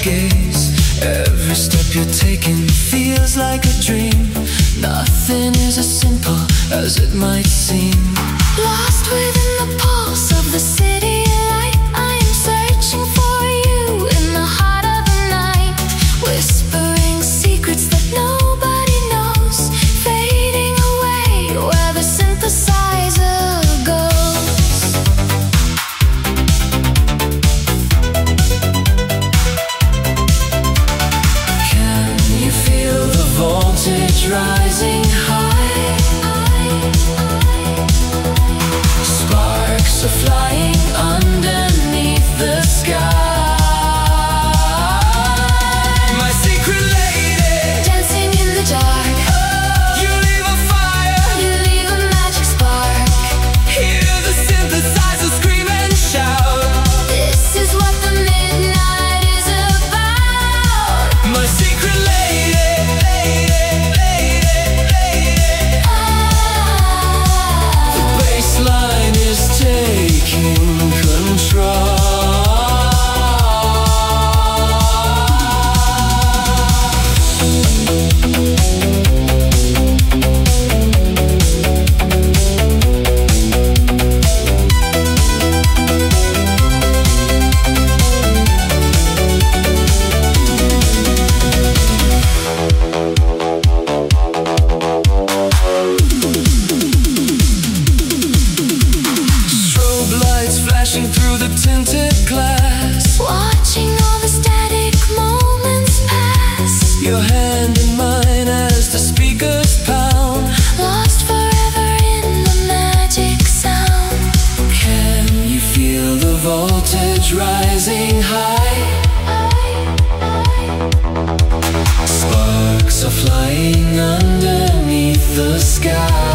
gaze. Every step you're taking feels like a dream. Nothing is as simple as it might seem. Lost within the pulse of the city light, I am searching for you in the heart of the night. Whispering secrets that nobody knows, fading away where the synthesizer goes. Can you feel the voltage rising high? Sparks are flying underneath the sky. My secret lady, Dancing in the dark, you leave a fire. you leave a magic spark. Hear the synthesizer scream and shout. This is what the midnight is about. My secret lady, the bassline is taking control. Strobe lights flashing through the tinted glass. Watching all the static moments pass. Your hand in mine as the speakers pound. Lost forever in the magic sound. Can you feel the voltage rising high? Sparks are flying underneath the sky.